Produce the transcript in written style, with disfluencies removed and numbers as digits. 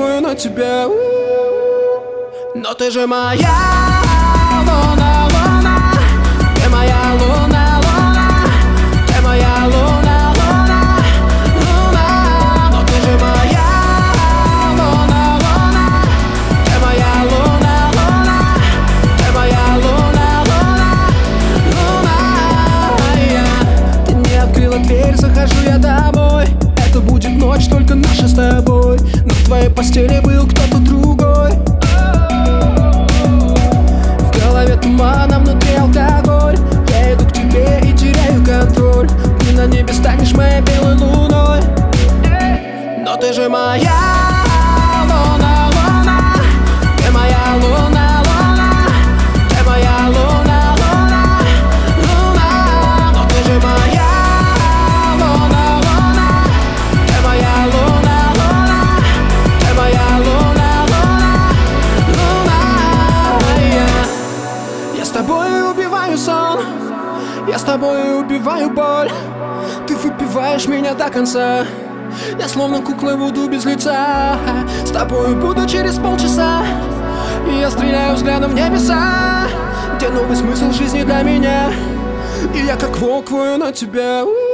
вою на тебя. Но ты же моя луна, луна. Ты моя луна, луна. Ты моя луна, луна, луна. Но ты же моя луна, луна. Ты моя луна, луна. Ты моя луна, луна, луна. Ты не открыла дверь, захожу я домой. Это будет ночь только наша с тобой. Но в твоей постели был кто-то другой. В голове туман, а внутри алкоголь. Я иду к тебе и теряю контроль. Ты на небе станешь моей белой луной. Но ты же моя луна, луна. Ты моя луна, луна. Ты моя луна, луна, луна. Но ты же моя луна, луна. Ты моя луна, луна. Ты моя луна, луна, луна. Я с тобой убиваю сон. Я с тобой убиваю боль. Ты выпиваешь меня до конца. Я словно кукла буду без лица. С тобой буду через полчаса. И я стреляю взглядом в небеса, где новый смысл жизни для меня. И я как волк вою на тебя.